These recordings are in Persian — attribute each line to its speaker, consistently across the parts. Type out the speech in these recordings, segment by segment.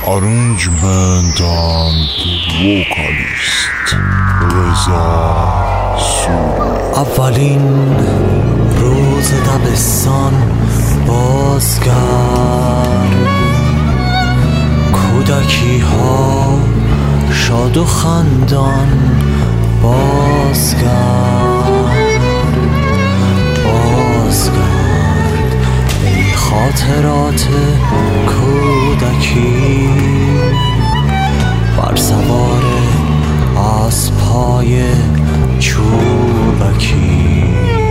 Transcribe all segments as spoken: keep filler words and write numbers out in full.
Speaker 1: Arrangement and vocalist رضا سوری.
Speaker 2: اولین روز دبستان بازگرد، کودکی ها شاد و خندان بازگرد، بازگرد ای خاطرات کودکی، بر سوار اسب‌های چوبکی.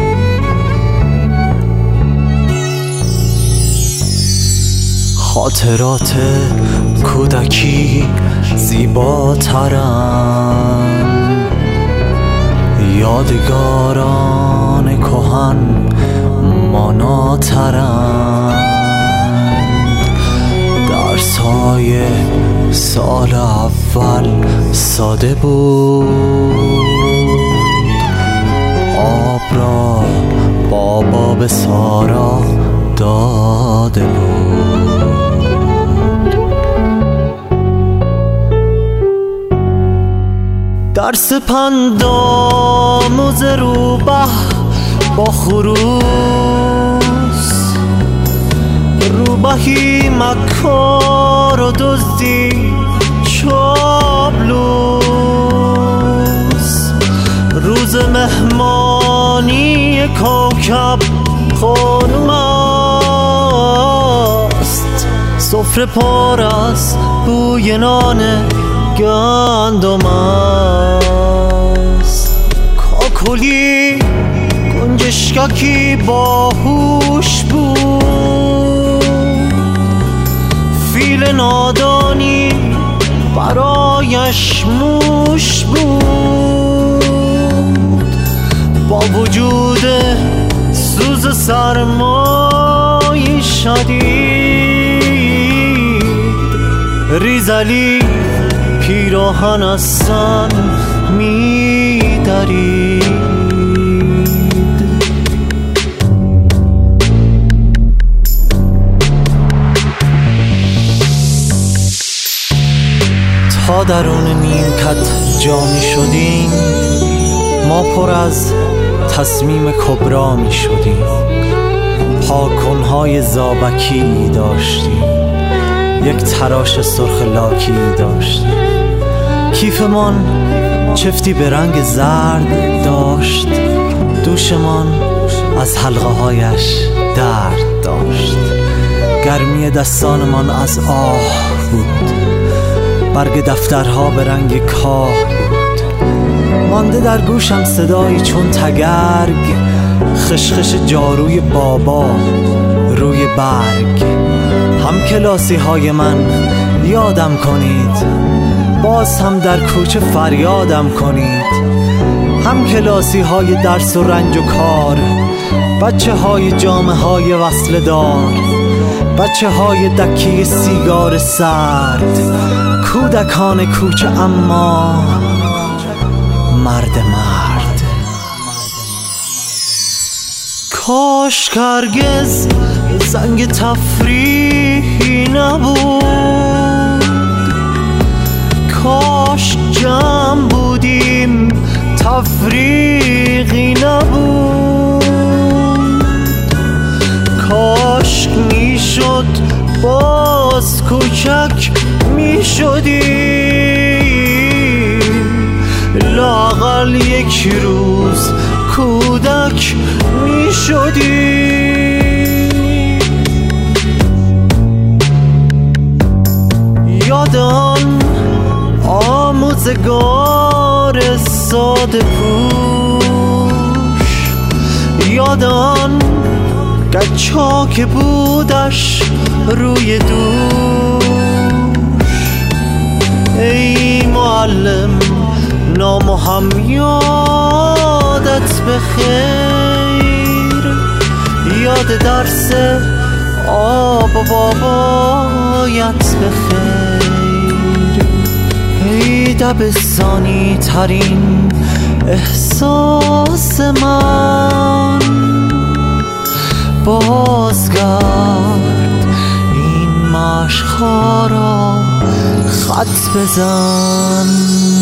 Speaker 2: خاطرات کودکی زیباترن، یادگاران کهن ماناترن. درس‌های سال اول ساده بود، آب را بابا به سارا داده بود. درس پندآموز روبه با خروس، روبهی مکار و دزدی چابلوس. روز مهمانی کوکب خانوم است، سفره پر از بوی نان گندم است. کاکلی گنجشککی باهوش بود، فیل نادانی برایش موش بود. با وجود سوز سرمای شدید، ریزلی پیراهن از سن می درید. تا درون نیمکت جا می شدیم، ما پر از تصمیم کبرا می شدیم. پاکنهای زابکی داشتیم، یک تراش سرخ لاکی داشتیم. کیفمان چفتی به رنگ زرد داشت، دوشمان از حلقه هایش درد داشت. گرمی دستانمان از آه بود، برگ دفترها به رنگ کاه بود. مانده در گوشم صدایی چون تگرگ، خشخش جاروی بابا روی برگ. هم کلاسی های من یادم کنید، باز هم در کوچه فریادم کنید. هم کلاسی های درس و رنج و کار، بچه های جامعه های وصله دار، بچه های دکی سیگار سرد، کودکان کوچه اما مرد مرد. کاش هرگز زنگ تفریحی نبود، کاش جمع بودیم تفریقی نبود. کاش میشد باز کوچک میشدیم، لااقل یک روز کودک میشدیم. یادان آموزگار ساده پوش، یادان گچا که بودش روی دوش. ای معلم نام هم یادت بخیر، یاد درس آب و بابایت بخیر. ای دبستانی ترین احساس من، بازگرد این مشق‌ها را خط بزن.